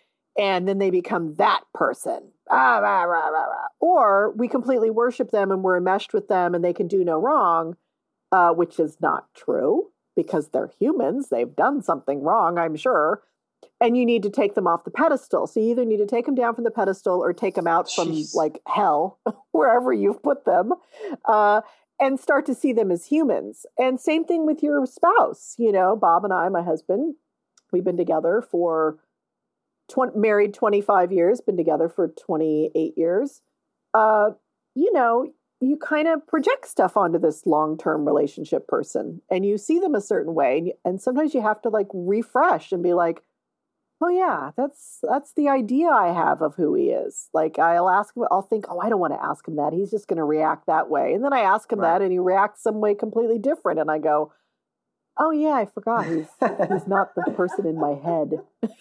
And then they become that person. Ah, rah, rah, rah, rah. Or we completely worship them and we're enmeshed with them and they can do no wrong, uh, which is not true because they're humans. They've done something wrong, I'm sure. And you need to take them off the pedestal. So you either need to take them down from the pedestal or take them out from Jeez. like hell, wherever you've put them, uh, and start to see them as humans. And same thing with your spouse. You know, Bob and I, my husband, we've been together for twenty, married twenty-five years, been together for twenty-eight years. Uh, you know, you kind of project stuff onto this long-term relationship person and you see them a certain way. And, and sometimes you have to like refresh and be like, oh yeah, that's, that's the idea I have of who he is. Like I'll ask him, I'll think, oh, I don't want to ask him that. He's just going to react that way. And then I ask him right. that and he reacts some way completely different. And I go, oh yeah, I forgot. He's, he's not the person in my head.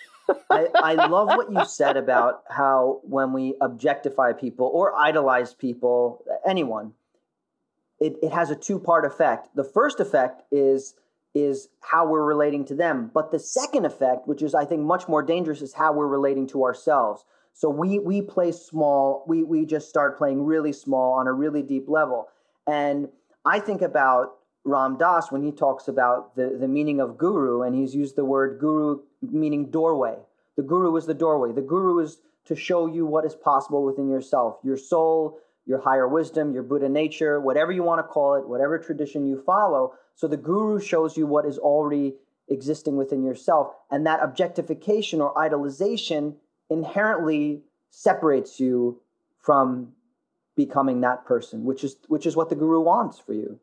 I, I love what you said about how when we objectify people or idolize people, anyone, it, it has a two-part effect. The first effect is is how we're relating to them. But the second effect, which is I think much more dangerous, is how we're relating to ourselves. So we we play small, we we just start playing really small on a really deep level. And I think about Ram Dass when he talks about the, the meaning of guru, and he's used the word guru meaning doorway. The guru is the doorway. The guru is to show you what is possible within yourself, your soul, your higher wisdom, your Buddha nature, whatever you want to call it, whatever tradition you follow. So the guru shows you what is already existing within yourself. And that objectification or idolization inherently separates you from becoming that person, which is which is what the guru wants for you.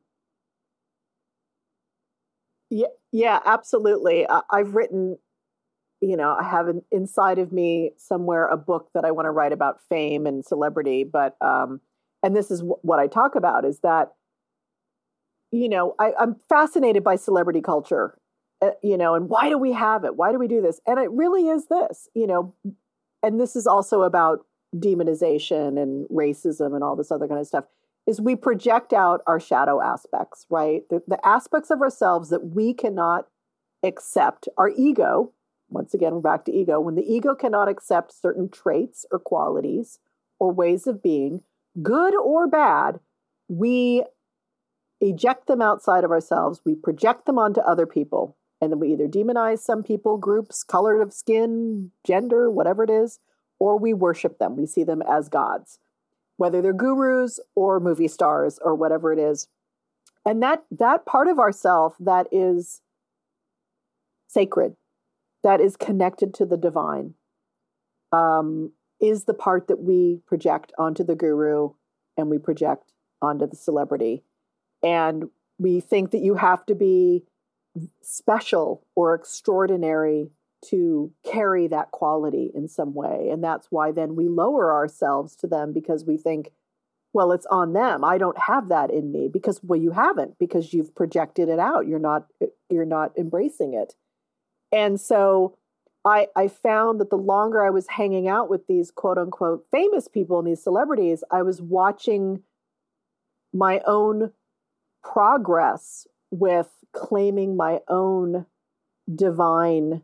Yeah, yeah, absolutely. Uh, I've written, you know, I have an, inside of me somewhere a book that I want to write about fame and celebrity. But, um, and this is w- what I talk about is that, you know, I, I'm fascinated by celebrity culture, uh, you know, and why do we have it? Why do we do this? And it really is this, you know, and this is also about demonization and racism and all this other kind of stuff. Is we project out our shadow aspects, right? The, the aspects of ourselves that we cannot accept. Our ego, once again, we're back to ego. When the ego cannot accept certain traits or qualities or ways of being, good or bad, we eject them outside of ourselves. We project them onto other people. And then we either demonize some people, groups, color of skin, gender, whatever it is, or we worship them. We see them as gods, whether they're gurus or movie stars or whatever it is. And that that part of ourself that is sacred, that is connected to the divine, um, is the part that we project onto the guru and we project onto the celebrity. And we think that you have to be special or extraordinary to carry that quality in some way. And that's why then we lower ourselves to them because we think well, it's on them. I don't have that in me because, well, you haven't, because you've projected it out. You're not, you're not embracing it. And so I, I found that the longer I was hanging out with these quote unquote famous people and these celebrities, I was watching my own progress with claiming my own divine,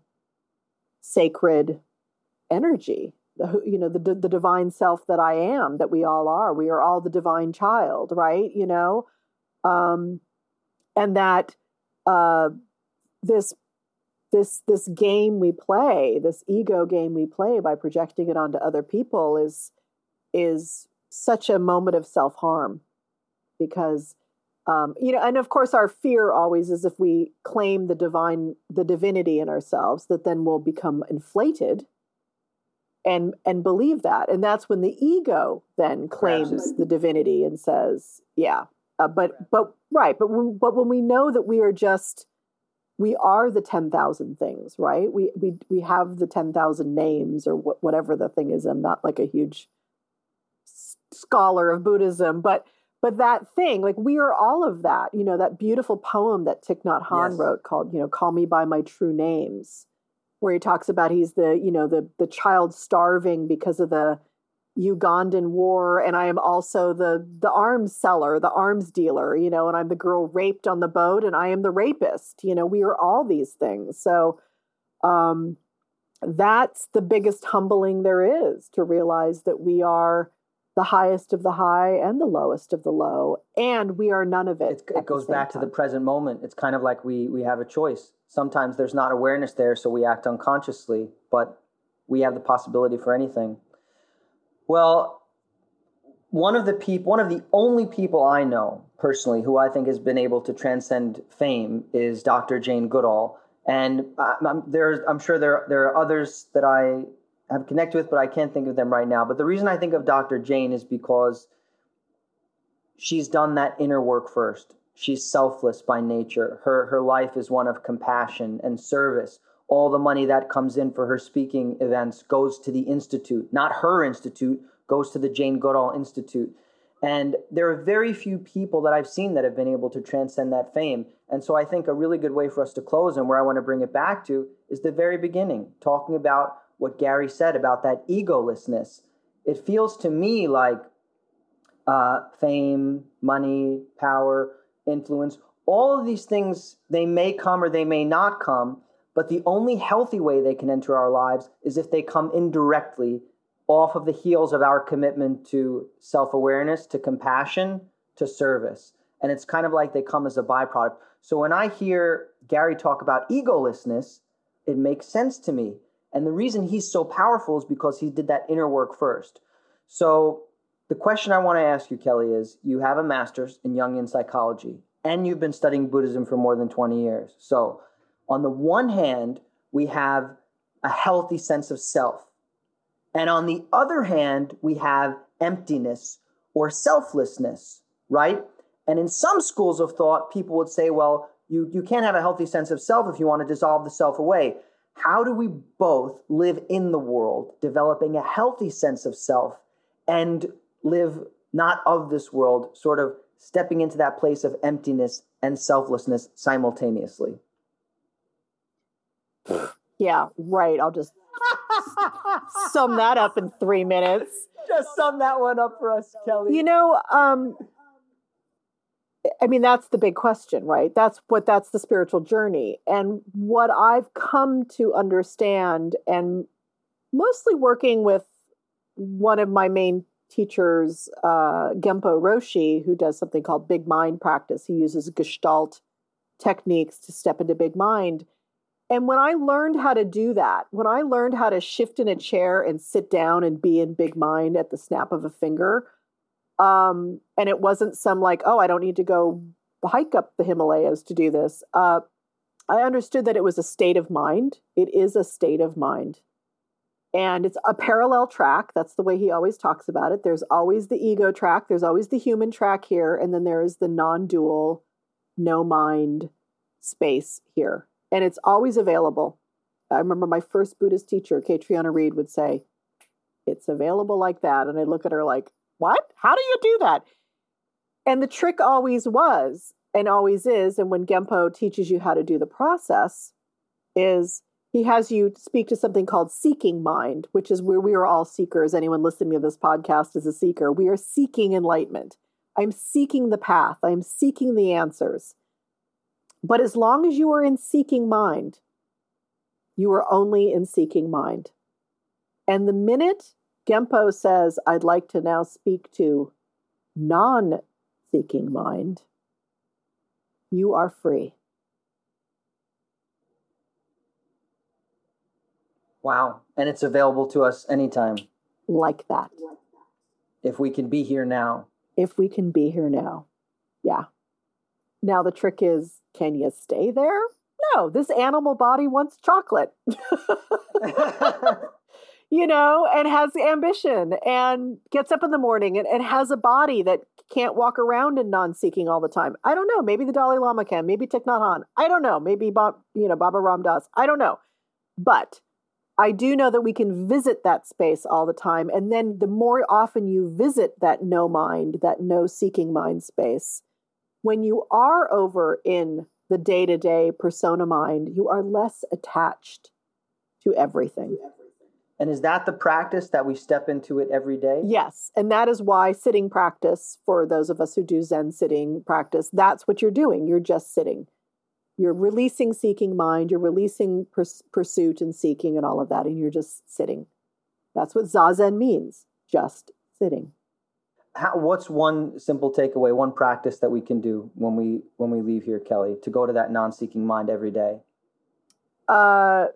sacred energy. The, you know, the, the divine self that I am, that we all are. We are all the divine child, right? You know, um, and that uh, this this this game we play, this ego game we play by projecting it onto other people, is is such a moment of self-harm, because um, you know, and of course, our fear always is if we claim the divine, the divinity in ourselves, that then we'll become inflated. And and believe that, and that's when the ego then claims Absolutely. the divinity and says, "Yeah, uh, but but right, but when, but when we know that we are just, we are the ten thousand things, right? We we we have the ten thousand names, or wh- whatever the thing is. I'm not like a huge s- scholar of Buddhism, but but that thing, like we are all of that. You know, that beautiful poem that Thich Nhat Hanh yes. wrote called, you know, "Call Me by My True Names," where he talks about he's the, you know, the the child starving because of the Ugandan war, and I am also the the arms seller, the arms dealer, you know, and I'm the girl raped on the boat, and I am the rapist. You know, we are all these things. So um, that's the biggest humbling there is, to realize that we are the highest of the high and the lowest of the low, and we are none of it. It, it goes back time. to the present moment. It's kind of like we we have a choice. Sometimes there's not awareness there, so we act unconsciously, but we have the possibility for anything. Well, one of the people, one of the only people I know personally who I think has been able to transcend fame is Doctor Jane Goodall. And I'm, there's, I'm sure there, there are others that I have connected with, but I can't think of them right now. But the reason I think of Doctor Jane is because she's done that inner work first. She's selfless by nature. Her her life is one of compassion and service. All the money that comes in for her speaking events goes to the Institute. Not her institute, goes to the Jane Goodall Institute. And there are very few people that I've seen that have been able to transcend that fame. And so I think a really good way for us to close, and where I want to bring it back to, is the very beginning, talking about what Gary said about that egolessness. It feels to me like uh, fame, money, power, influence, all of these things, they may come or they may not come, but the only healthy way they can enter our lives is if they come indirectly off of the heels of our commitment to self-awareness, to compassion, to service. And it's kind of like they come as a byproduct. So when I hear Gary talk about egolessness, it makes sense to me. And the reason he's so powerful is because he did that inner work first. So the question I want to ask you, Kelly, is you have a master's in Jungian psychology, and you've been studying Buddhism for more than twenty years. So on the one hand, we have a healthy sense of self. And on the other hand, we have emptiness or selflessness, right? And in some schools of thought, people would say, well, you, you can't have a healthy sense of self if you want to dissolve the self away. How do we both live in the world, developing a healthy sense of self, and live not of this world, sort of stepping into that place of emptiness and selflessness simultaneously? Yeah, right. I'll just sum that up in three minutes. Just sum that one up for us, Kelly. You know, um, I mean, that's the big question, right? That's what, that's the spiritual journey. And what I've come to understand, and mostly working with one of my main teachers, uh, Genpo Roshi, who does something called big mind practice. He uses Gestalt techniques to step into big mind. And when I learned how to do that, when I learned how to shift in a chair and sit down and be in big mind at the snap of a finger, um, and it wasn't some like, oh, I don't need to go hike up the Himalayas to do this. Uh, I understood that it was a state of mind. It is a state of mind. And it's a parallel track. That's the way he always talks about it. There's always the ego track. There's always the human track here. And then there is the non-dual, no mind space here. And it's always available. I remember my first Buddhist teacher, Catriona Reed, would say, it's available like that. And I look at her like, what? How do you do that? And the trick always was, and always is, and when Genpo teaches you how to do the process, is he has you speak to something called seeking mind, which is where we are all seekers. Anyone listening to this podcast is a seeker. We are seeking enlightenment. I'm seeking the path. I'm seeking the answers. But as long as you are in seeking mind, you are only in seeking mind. And the minute Genpo says, I'd like to now speak to non-seeking mind, you are free. Wow. And it's available to us anytime. Like that. If we can be here now. If we can be here now. Yeah. Now the trick is, can you stay there? No, this animal body wants chocolate. You know, and has ambition and gets up in the morning and, and has a body that can't walk around in non-seeking all the time. I don't know. Maybe the Dalai Lama can. Maybe Thich Nhat Hanh. I don't know. Maybe Bob, you know, Baba Ram Dass. I don't know. But I do know that we can visit that space all the time. And then the more often you visit that no mind, that no seeking mind space, when you are over in the day-to-day persona mind, you are less attached to everything. And is that the practice that we step into it every day? Yes. And that is why sitting practice, for those of us who do Zen sitting practice, that's what you're doing. You're just sitting. You're releasing seeking mind. You're releasing pers- pursuit and seeking and all of that. And you're just sitting. That's what Zazen means. Just sitting. How, what's one simple takeaway, one practice that we can do when we when we leave here, Kelly, to go to that non-seeking mind every day? Uh,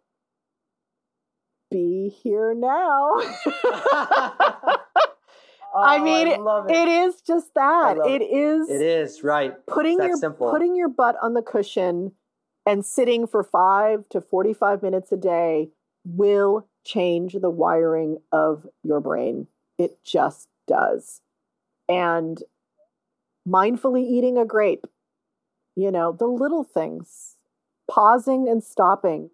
be here now. oh, I mean, I it. it is just that. It, it is. It is right. Putting your simple. putting your butt on the cushion and sitting for five to forty-five minutes a day will change the wiring of your brain. It just does. And mindfully eating a grape, you know, the little things, pausing and stopping.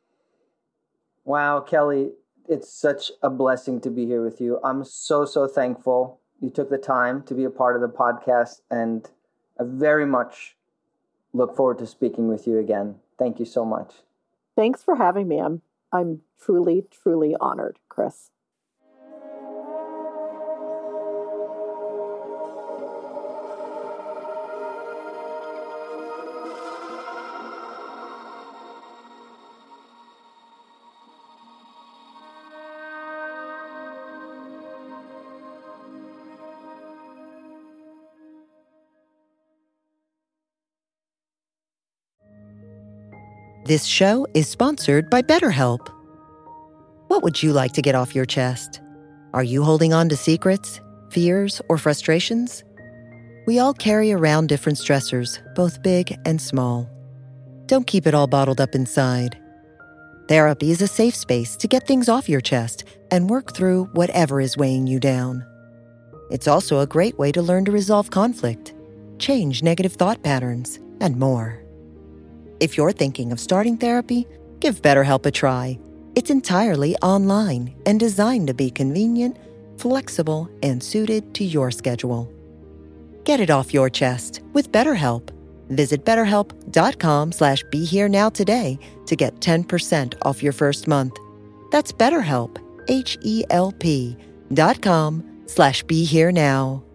Wow, Kelly, it's such a blessing to be here with you. I'm so, so thankful you took the time to be a part of the podcast, and I very much look forward to speaking with you again. Thank you so much. Thanks for having me. I'm, I'm truly, truly honored, Chris. This show is sponsored by BetterHelp. What would you like to get off your chest? Are you holding on to secrets, fears, or frustrations? We all carry around different stressors, both big and small. Don't keep it all bottled up inside. Therapy is a safe space to get things off your chest and work through whatever is weighing you down. It's also a great way to learn to resolve conflict, change negative thought patterns, and more. If you're thinking of starting therapy, give BetterHelp a try. It's entirely online and designed to be convenient, flexible, and suited to your schedule. Get it off your chest with BetterHelp. Visit betterhelp.com slash be here now today to get ten percent off your first month. That's BetterHelp, H E L P dot com slash be here now.